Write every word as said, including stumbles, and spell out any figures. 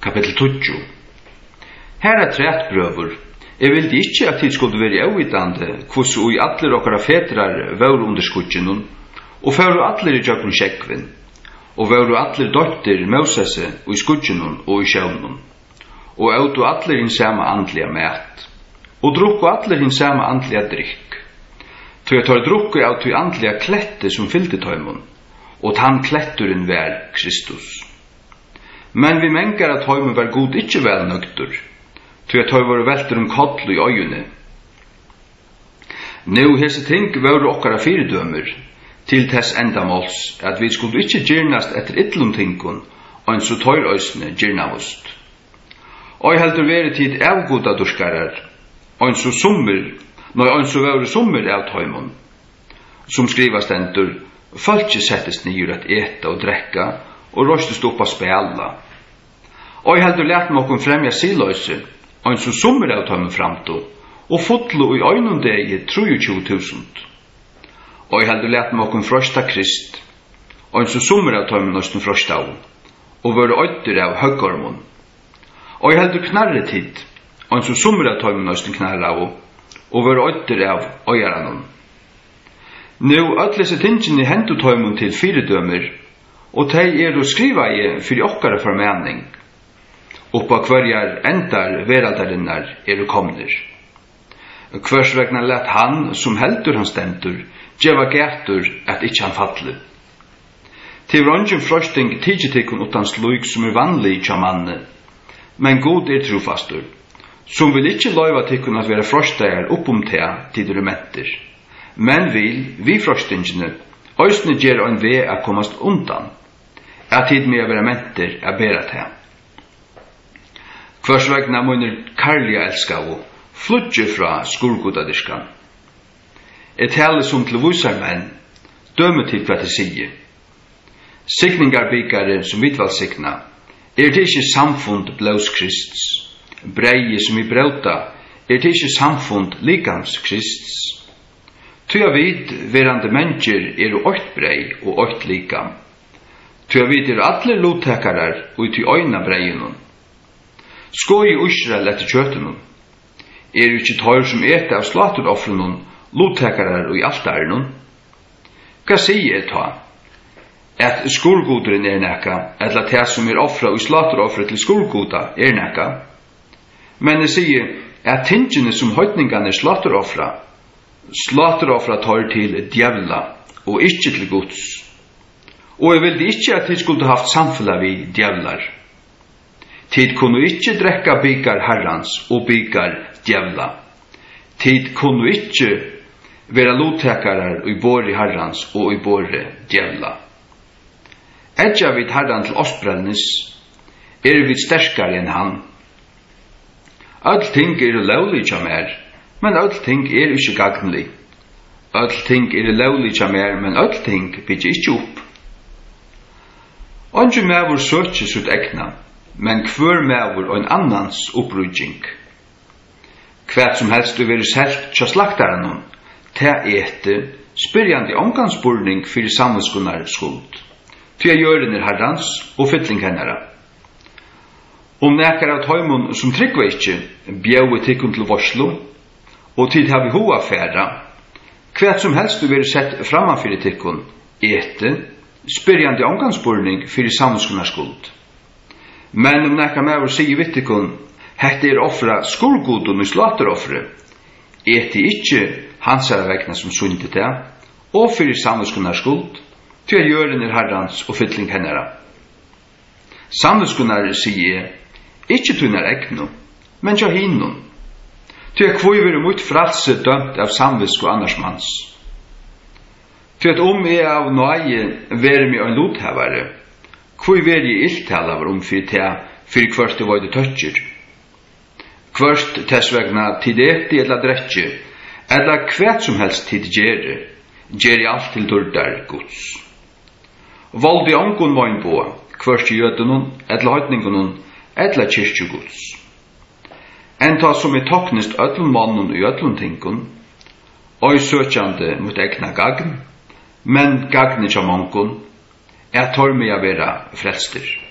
kapitel tjugo. Her er trætt brøver. Jeg vildi ikke at tid skulle være avvitande hvordan og i alle okkara fetrar var under skudgjennom, og færu alle i jøkken sjekven, og væru alle døtter Mosese og i skudgjennom og i sjøvnen, og auto alle hinn samme andlige mat, og drukku alle hinn samme andlige drikk. Tog tar drukku av tog andlige klette som fyllte tøymon, og tann kletturen var Kristus. Men vi mengar at tøymon var god ikkje vel nøgtur, tog at tøy var velter om kottlu i øyene. Nå hese ting var okkara fyrdømer, til tess endamåls at vi skulle ikkje gjernast etter ytlum tingun, og så tøyr øysne gjernavost. Og heldur veri tid avgoda durskarar, og så summer, når og så var summer av tøymon, som skriva stendur, Fölkje settest nyer at eta og drekka, og røstest opp av spela. Og heldur lært med okkur fremja siløyse, og så summer av tøymon framto, og fotlo i øynum degi tjue tusen. Og heldur lært med okkur frøsta Krist, og så summer av tøymon nøsten frøsta av, og var øyder av høggormon. Og heldur knarre tid, og så summer av tøymon nøsten knarre av, og var øyder av øyaranon. Nå ødlese tingene hentu tøymon til fyrdømer, og tei er å skriva i fyrir okkara formening. Oppa hverjar endar veraldarinnar er komnir. Hvers vegna let han, som heldur han stendur, djeva gætur at ikkje han fattler. Til vrongin frøsting tidsetikon utans luik som er vanlig tja manne, men god er trofastur, som vil ikkje loiva tikkun at vera frøstajar oppom tea tidur menter. Men vil vi frøstingene òsne gjer ein vei a komast undan, at tid med a vera menter a bera tea. Hvers vegna munir karliga elskavo, flutje fra skurgodadiskan. Et hele som til vusar menn, døme til hva til sige. Sikningarbygare som vidval sikna, er det ikke samfund blås Krists. Breie som i brauta, er det ikke samfund likams Krists. Tøya vid verande mennesker er åkt brei og åkt likam. Tøya vid er alle lottekarar og til øyna breienun. Skoi Israel etter kjøtenun. Er ikkje tøyr som ete av slaturoffrenun lottekarar og i altarenun? Hva sier jeg ta? At skurgodren er nekka, eller at det som er offra og slaturoffre til skurgoda er nekka? Men jeg sier at tingene som høytningane slaturoffra, slaturoffra tar til djevla og ikkje til Guds. Og jeg ville ikkje at de skulle haft samfunnet vi djevlar. Tid kunne ikkje drekka byggar herrans og byggar djevla. Tid kunne ikkje vera lottekarar i båre herrans og i båre djevla. Edja vid herran til ossbrellnis, er vi sterskare enn han. Öll ting er lovlig tja mer, men öll ting er ikkje gagnlig. Öll ting er lovlig tja mer, men öll ting byggje ikkje opp. Ongi mevur søkje sutt egna, men hver mevur og en annans opprydging. Hvert som helst du veri selt tja slaktaranum, ta ete, spyrjandi omgangsburning fyrir samvetskunnar skuld. Tja gjøren er herrans og fytling hennara. Om nekar av tøymon som tryggva ikkje, bjau tikkun til vorslu, og tid har vi hoa færa, hvert som helst du veri sett framan fyrir tikkun, ete, spyrjandi omgangsburning fyrir samvetskunnar skuld. Men om nekar mevur sier vittikun, hette er offra skurgodun i slaturoffre, eti ikkje hansara vegna som sundi det, og fyrir samvetskunnar skuld, til gjøren er herrans og fytling hennara. Samvetskunnar sier, ikkje tunnar egnu, men tja hinnun, til at kvoi veri mot fralse dømt av samvetsku annarsmans. Til at om jeg av nøye veri mi ein lothevare, kvoi veri iltalavar om fyrir tea, fyrir kvart det var det tøtjer. Kvart tess vegna tid eti eller drekje, eller kvært som helst tid gjere, gjere alt til durdar Guds. Valdi ongun voin på, kvart jødunun, eller høytningunun, eller kyrkju Guds. Enta som er toknist öllum mannun i öllum tingun, og søkjande mot egna gagn, men gagni tja mongun, er tor med a vera frelstir.